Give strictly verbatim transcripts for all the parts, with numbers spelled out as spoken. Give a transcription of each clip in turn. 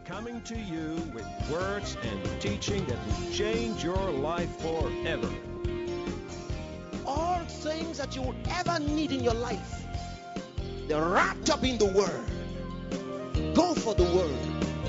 coming to you with words and teaching that will change your life forever. All things that you would ever need in your life, they're wrapped up in the Word. Go for the Word.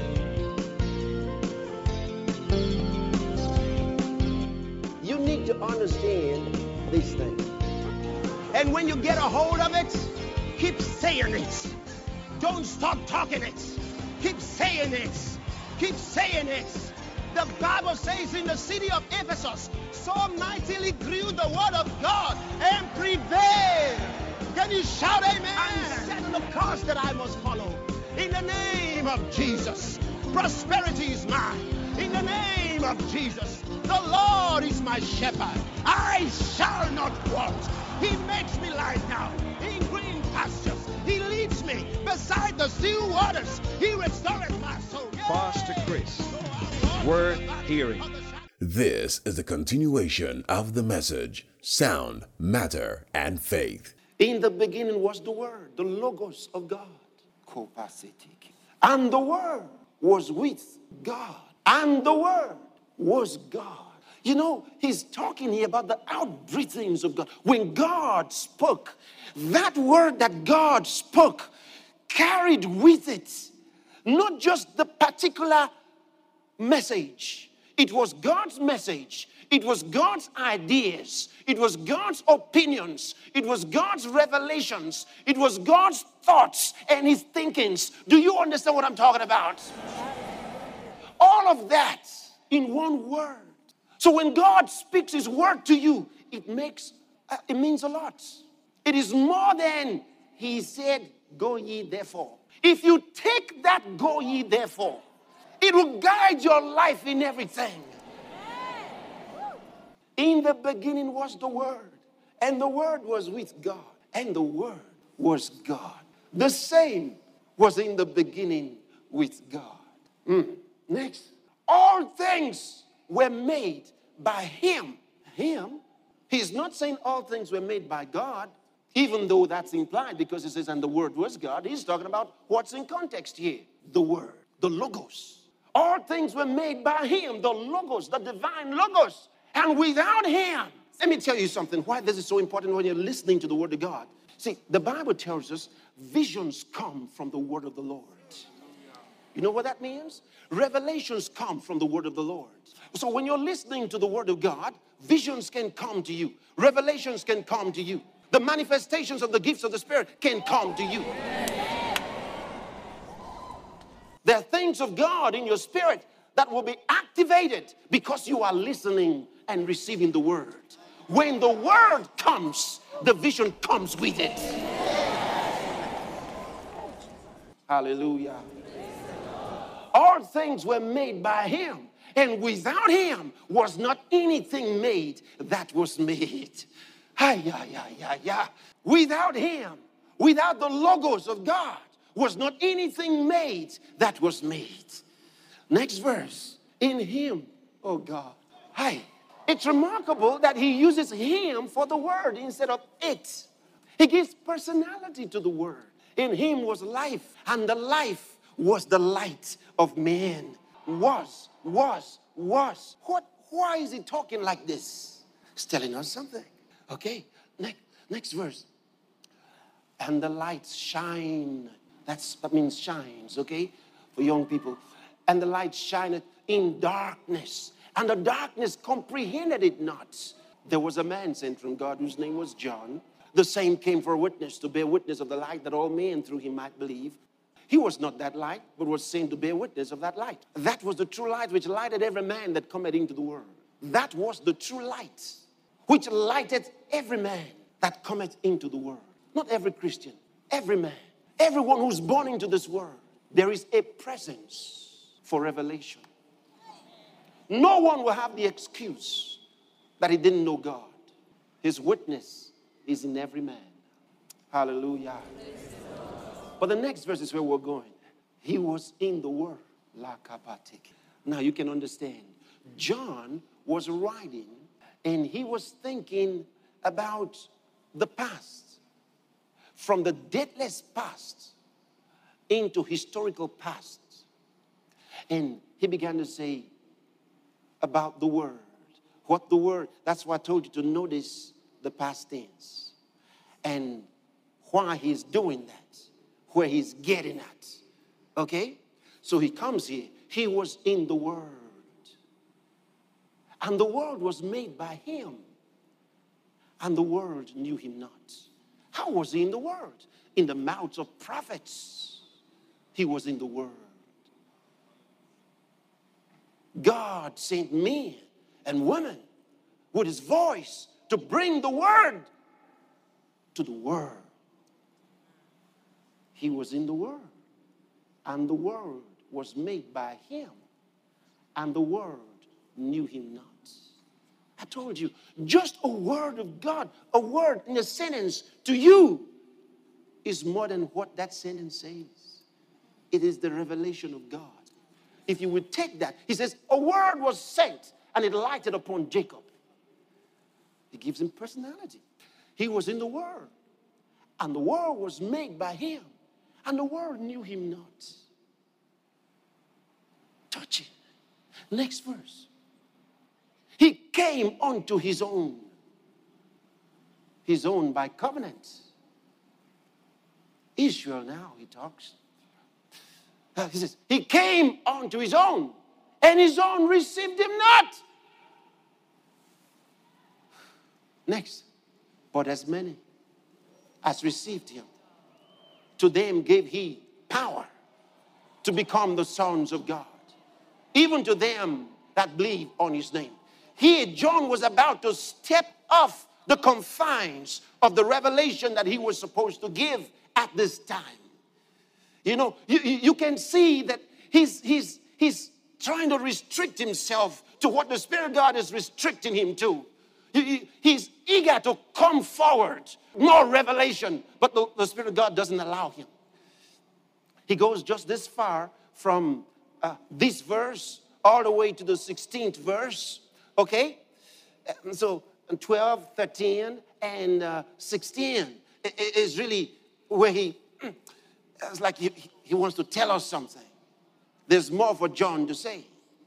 You need to understand these things. And when you get a hold of it, keep saying it. Don't stop talking it. Keep saying it. Keep saying it. The Bible says in the city of Ephesus, so mightily grew the word of God and prevailed. Can you shout amen? I'm setting the course that I must follow. In the name of Jesus, prosperity is mine. In the name of Jesus, the Lord is my shepherd. I shall not want. He makes me lie down in green pastures. He leads me beside the still waters. He restoreth my soul. Pastor Chris, worth hearing. This is the continuation of the message, Sound, Matter, and Faith. In the beginning was the Word, the Logos of God. And the Word was with God. And the Word was God. You know, he's talking here about the outbreathings of God. When God spoke, that word that God spoke carried with it not just the particular message. It was God's message. It was God's ideas. It was God's opinions. It was God's revelations. It was God's thoughts and his thinkings. Do you understand what I'm talking about? All of that in one word. So when God speaks his word to you, it makes, uh, it means a lot. It is more than he said, go ye therefore. If you take that go ye therefore, it will guide your life in everything. In the beginning was the Word, and the Word was with God, and the Word was God. The same was in the beginning with God. Mm. Next. All things were made by him. Him. He's not saying all things were made by God, even though that's implied because he says, and the Word was God. He's talking about what's in context here. The Word, the Logos. All things were made by him, the Logos, the divine Logos. And without him, let me tell you something, why this is so important when you're listening to the Word of God. See, the Bible tells us visions come from the Word of the Lord. You know what that means? Revelations come from the Word of the Lord. So when you're listening to the Word of God, visions can come to you. Revelations can come to you. The manifestations of the gifts of the Spirit can come to you. There are things of God in your spirit that will be activated because you are listening and receiving the Word. When the Word comes, the vision comes with it. Hallelujah. All things were made by him, and without him was not anything made that was made. Hi, yeah, yeah, yeah, yeah. Without him, without the Logos of God, was not anything made that was made. Next verse. In him, oh God. Hi. It's remarkable that he uses him for the word instead of it. He gives personality to the word. In him was life, and the life was the light of man. Was, was, was. What? Why is he talking like this? He's telling us something. Okay, next, next verse. And the light shine. That's, that means shines, okay, for young people. And the light shineth in darkness, and the darkness comprehended it not. There was a man sent from God whose name was John. The same came for a witness, to bear witness of the light, that all men through him might believe. He was not that light, but was sent to bear witness of that light. That was the true light which lighted every man that cometh into the world. That was the true light which lighted every man that cometh into the world. Not every Christian, every man. Everyone who's born into this world. There is a presence for revelation. No one will have the excuse that he didn't know God. His witness is in every man. Hallelujah. But the next verse is where we're going. He was in the world. Now you can understand. John was writing and he was thinking about the past. From the deathless past into historical past. And he began to say about the word. What the word, that's why I told you to notice the past tense. And why he's doing that, where he's getting at. Okay? So he comes here. He was in the Word. And the world was made by him. And the world knew him not. How was he in the world? In the mouths of prophets. He was in the Word. God sent men and women with his voice to bring the word to the world. He was in the world, and the world was made by him, and the world knew him not. I told you, just a word of God, a word in a sentence to you is more than what that sentence says. It is the revelation of God. If you would take that, he says, a word was sent, and it lighted upon Jacob. He gives him personality. He was in the world, and the world was made by him, and the world knew him not. Touch it. Next verse. He came unto his own. His own by covenant. Israel now, he talks. Uh, he says, he came unto his own, and his own received him not. Next. But as many as received him, to them gave he power to become the sons of God, even to them that believe on his name. Here, John was about to step off the confines of the revelation that he was supposed to give at this time. You know, you, you can see that he's, he's, he's trying to restrict himself to what the Spirit of God is restricting him to. He, he's eager to come forward, more revelation, but the, the Spirit of God doesn't allow him. He goes just this far from uh, this verse all the way to the sixteenth verse, okay? And so twelve, thirteen, and uh, sixteen is really where he, it's like he, he wants to tell us something. There's more for John to say.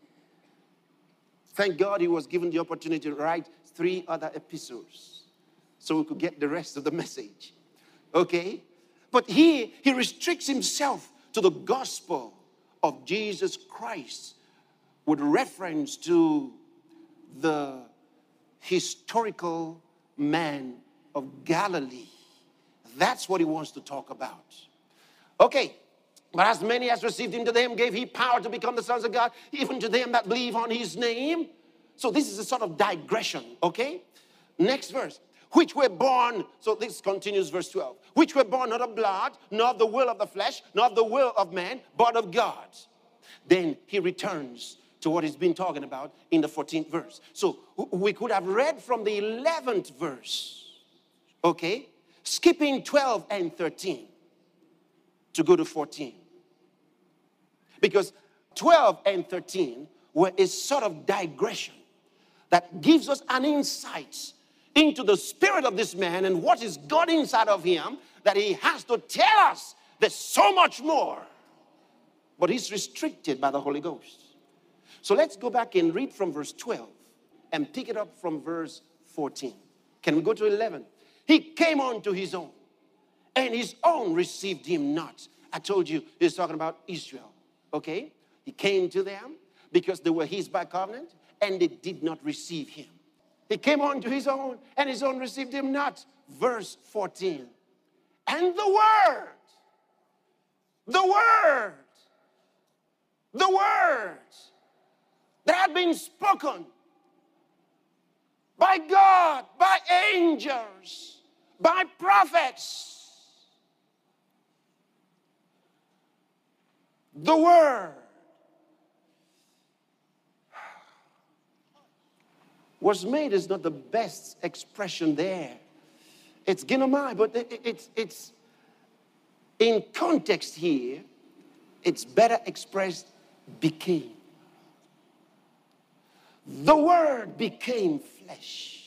Thank God he was given the opportunity to write three other epistles so we could get the rest of the message. Okay? But here, he restricts himself to the gospel of Jesus Christ with reference to the historical man of Galilee. That's what he wants to talk about. Okay. But as many as received him, to them gave he power to become the sons of God, even to them that believe on his name. So this is a sort of digression, okay? Next verse. Which were born, so this continues verse twelve. Which were born not of blood, nor of the will of the flesh, nor of the will of man, but of God. Then he returns to what he's been talking about in the fourteenth verse. So we could have read from the eleventh verse, okay? Skipping twelve and thirteen to go to fourteen. Because twelve and thirteen were a sort of digression that gives us an insight into the spirit of this man and what is God inside of him, that he has to tell us there's so much more. But he's restricted by the Holy Ghost. So let's go back and read from verse twelve and pick it up from verse fourteen. Can we go to eleven? He came unto his own, and his own received him not. I told you he's talking about Israel. Okay? He came to them because they were his by covenant, and they did not receive him. He came unto his own, and his own received him not. Verse fourteen. And the word, the word, the word that had been spoken by God, by angels, by prophets, the word was made is not the best expression there. It's ginomai, but it, it, it's, it's in context here, it's better expressed became. The word became flesh.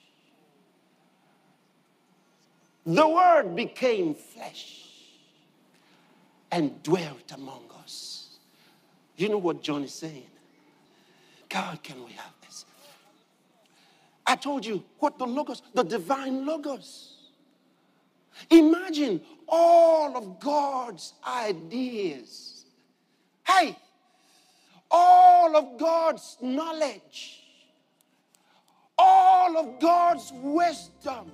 The word became flesh and dwelt among us. You know what John is saying? God, can we have this? I told you what the Logos, the divine Logos. Imagine all of God's ideas. Hey, all of God's knowledge, all of God's wisdom,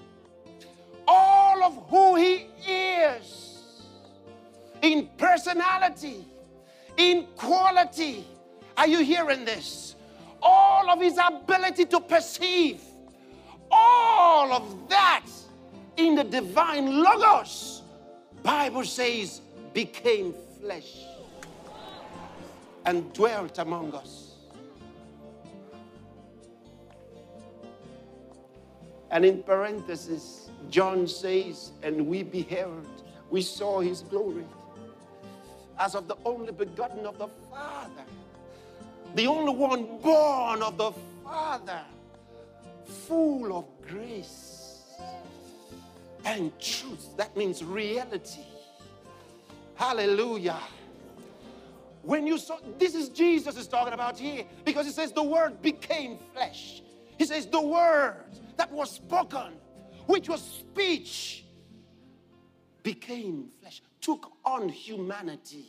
all of who He is in personality, in quality. Are you hearing this? All of His ability to perceive, all of that in the divine Logos, Bible says, became flesh and dwelt among us. And in parenthesis, John says, and we beheld, we saw His glory as of the only begotten of the Father, the only one born of the Father, full of grace and truth. That means reality. Hallelujah. When you saw, this is Jesus is talking about here, because He says the Word became flesh. He says the Word that was spoken, which was speech, became flesh, took on humanity.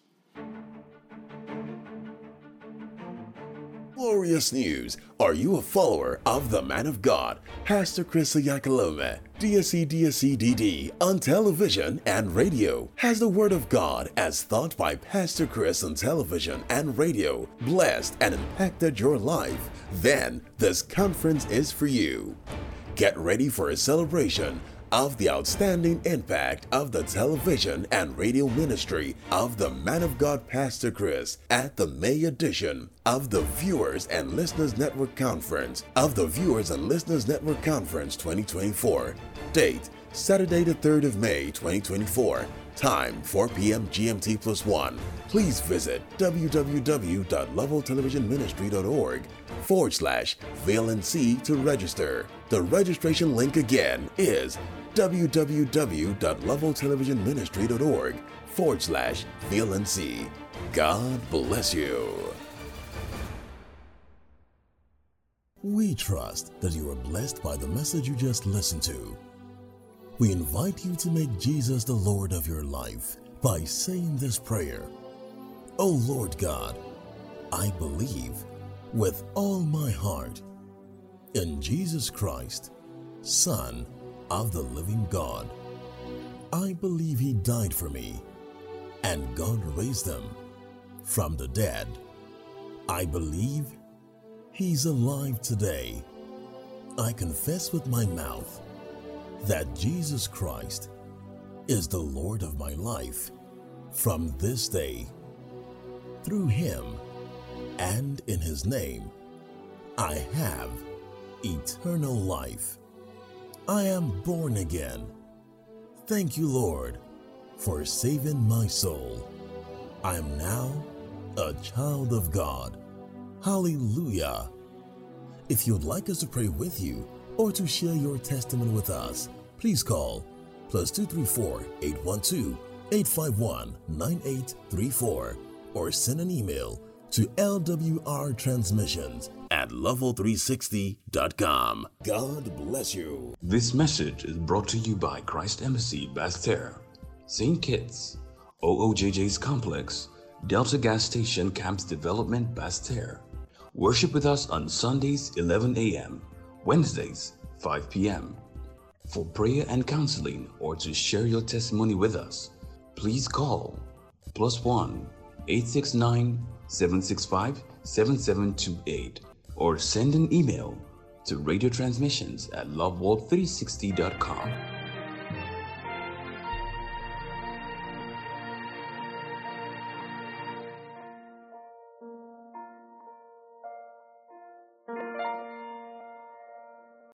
Glorious news! Are you a follower of the man of God, Pastor Chris Oyakhilome, D S C D S C D D, on television and radio? Has the Word of God, as taught by Pastor Chris on television and radio, blessed and impacted your life? Then this conference is for you. Get ready for a celebration of the outstanding impact of the television and radio ministry of the man of God, Pastor Chris, at the May edition of the Viewers and Listeners Network Conference of the Viewers and Listeners Network Conference twenty twenty-four. Date, Saturday the third of May twenty twenty-four. Time, four p.m. G M T plus one. Please visit www.leveltelevisionministry.org forward slash VLNC to register. The registration link again is www.leveltelevisionministry.org forward slash VLNC. God bless you. We trust that you are blessed by the message you just listened to. We invite you to make Jesus the Lord of your life by saying this prayer. O Lord God, I believe with all my heart in Jesus Christ, Son of the living God. I believe He died for me and God raised Him from the dead. I believe He's alive today. I confess with my mouth that Jesus Christ is the Lord of my life from this day. Through Him and in His name, I have eternal life. I am born again. Thank you, Lord, for saving my soul. I am now a child of God. Hallelujah. If you'd like us to pray with you or to share your testimony with us, please call plus two three four, eight one two, eight five one, nine eight three four or send an email to L W R transmissions at level three sixty dot com. God bless you. This message is brought to you by Christ Embassy, Basseterre, Saint Kitts, O O J J's Complex, Delta Gas Station, Camps Development, Basseterre. Worship with us on Sundays, eleven a.m., Wednesdays, five p.m. For prayer and counseling or to share your testimony with us, please call plus one, eight six nine, seven six five, seven seven two eight or send an email to radio transmissions at love world three sixty dot com.